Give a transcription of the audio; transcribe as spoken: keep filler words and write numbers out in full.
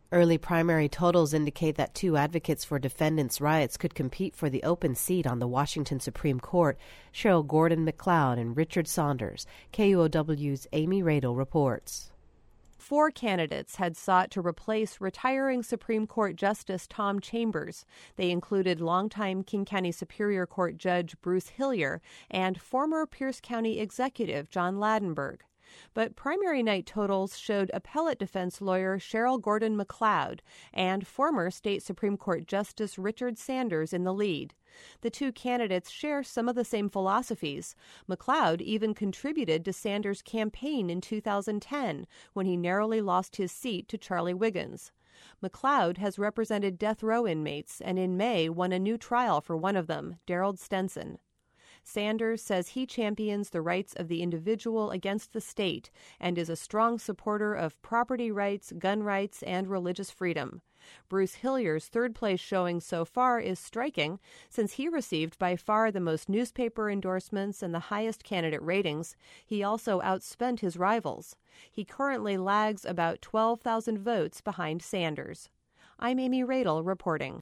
Early primary totals indicate that two advocates for defendants' rights could compete for the open seat on the Washington Supreme Court, Cheryl Gordon McLeod and Richard Saunders. K U O W's Amy Radel reports. Four candidates had sought to replace retiring Supreme Court Justice Tom Chambers. They included longtime King County Superior Court Judge Bruce Hillier and former Pierce County Executive John Ladenburg. But primary night totals showed appellate defense lawyer Cheryl Gordon McLeod and former state Supreme Court Justice Richard Sanders in the lead. The two candidates share some of the same philosophies. McLeod even contributed to Sanders' campaign in two thousand ten when he narrowly lost his seat to Charlie Wiggins. McLeod has represented death row inmates and in May won a new trial for one of them, Daryl Stenson. Sanders says he champions the rights of the individual against the state and is a strong supporter of property rights, gun rights, and religious freedom. Bruce Hillier's third-place showing so far is striking, since he received by far the most newspaper endorsements and the highest candidate ratings. He also outspent his rivals. He currently lags about twelve thousand votes behind Sanders. I'm Amy Radel reporting.